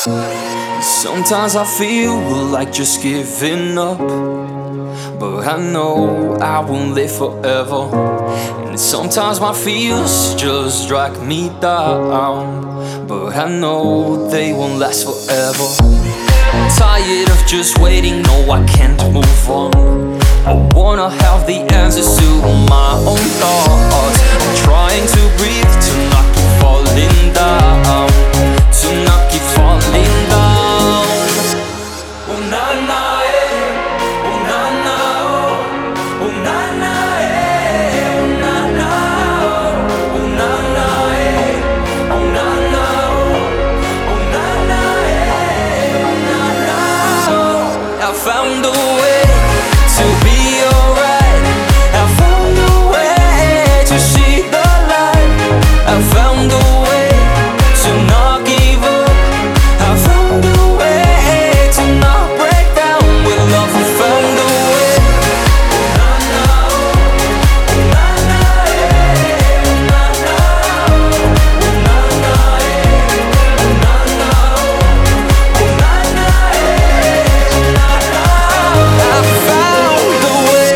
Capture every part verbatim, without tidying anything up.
Sometimes I feel like just giving up, but I know I won't live forever. And sometimes my fears just drag me down, but I know they won't last forever. I'm tired of just waiting, no I can't move on. I wanna have the answers to my own thoughts. I'm trying to breathe, to not keep falling down, to not keep falling down. Oh na na eh, oh na na oh, oh na na eh, oh na na oh, oh na na eh, oh na na oh, oh na na eh, oh na na oh. I found a way to be alright. I found a way to see the light. I found a way to not give up. I found a way to not break down with love. I found a way. Na na oh, na na eh, na na oh, na na eh, na na oh, na na eh, na na. I found a way.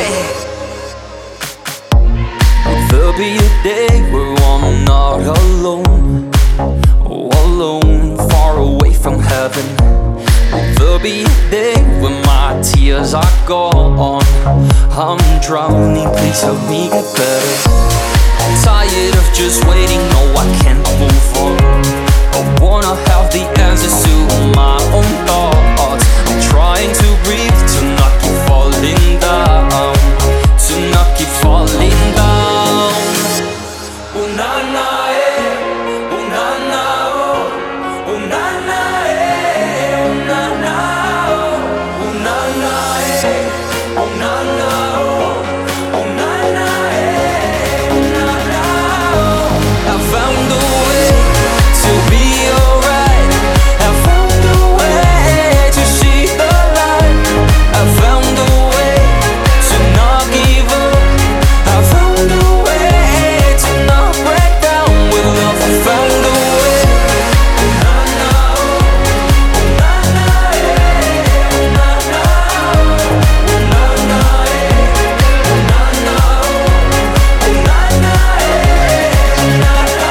There'll be a day where I'm not alone, oh alone, far away from heaven. There'll be a day when my tears are gone, I'm drowning, please help me get better. I'm tired of just waiting, no I can't move on. I wanna have the answers to my own thoughts. I'm trying to breathe, to not keep falling down, to not keep falling down. Oh na na eh, oh na na oh, oh na na eh, oh na na oh, oh na na eh, oh na na oh, oh na na eh, oh na na oh. I found a way to be alright. I found a way to see the light. I found a way to not give up. I found a way to not break down with love. I found a way. Na na oh, na na eh, na na oh, na na eh, na na oh, na na eh, na na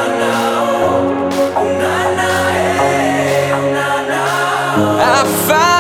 I found